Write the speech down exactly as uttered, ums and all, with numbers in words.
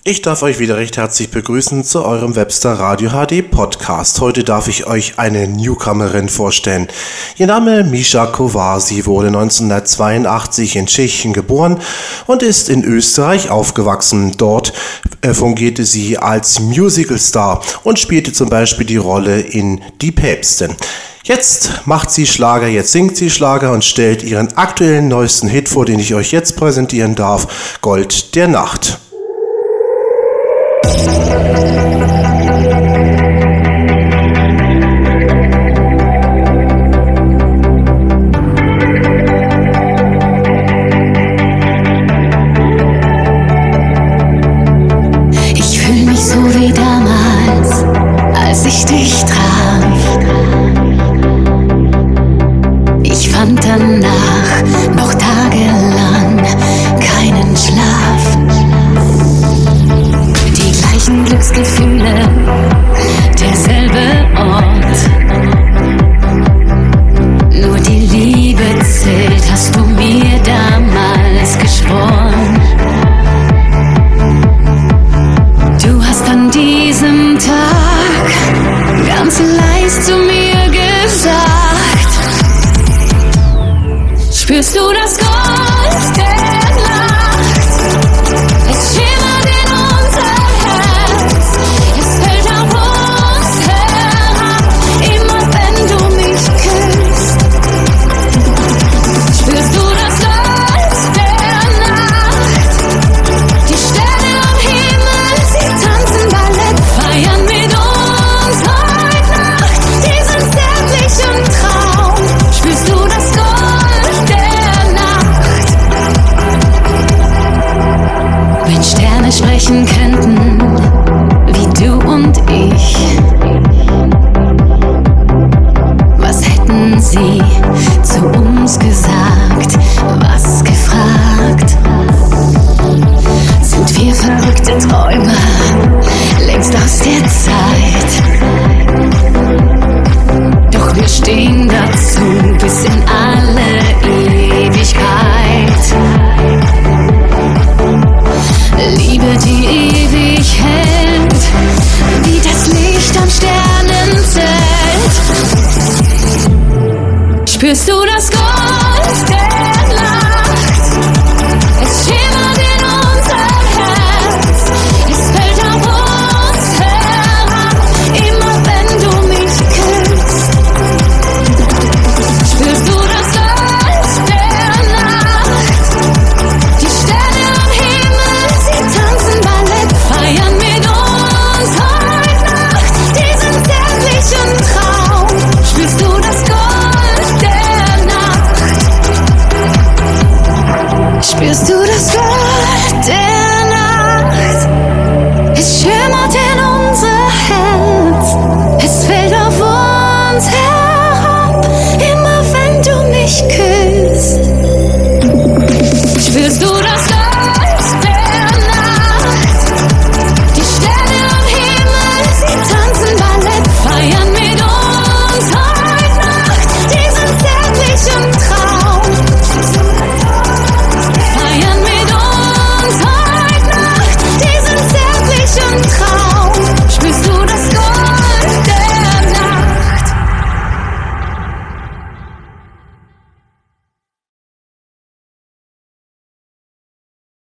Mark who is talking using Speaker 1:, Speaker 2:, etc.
Speaker 1: Ich darf euch wieder recht herzlich begrüßen zu eurem Webster Radio H D Podcast. Heute darf ich euch eine Newcomerin vorstellen. Ihr Name Misha Kovar. Sie wurde neunzehnhundertzweiundachtzig in Tschechien geboren und ist in Österreich aufgewachsen. Dort äh, fungierte sie als Musicalstar und spielte zum Beispiel die Rolle in Die Päpstin. Jetzt macht sie Schlager, jetzt singt sie Schlager und stellt ihren aktuellen neuesten Hit vor, den ich euch jetzt präsentieren darf: Gold der Nacht.
Speaker 2: Ich fühl mich so wie damals, als ich dich traf. Ich fand danach noch tagelang keinen Schlaf. Die gleichen Glücksgefühle, derselbe Ort. Nur die Liebe zählt, hast du mir damals geschworen. Du hast an diesem Tag ganz leis zu mir gesagt: Spürst du das Gold der Nacht? Es schimmert in unser Herz, es fällt auf uns herab, immer wenn du mich küsst. Spürst du das Gold der Nacht? Die Sterne am Himmel, sie tanzen Ballett, feiern mit uns heute Nacht diesen zärtlichen Traum. Spürst du das Gold der Nacht? Wenn Sterne sprechen könnten, wie du und ich, was hätten sie zu uns gesagt, was gefragt? Sind wir verrückte Träumer, längst aus der Zeit? Doch wir stehen dazu bis in alle Ewigkeit. Liebe, die ewig hält, wie das Licht am Sternenzelt. Spürst du das Gold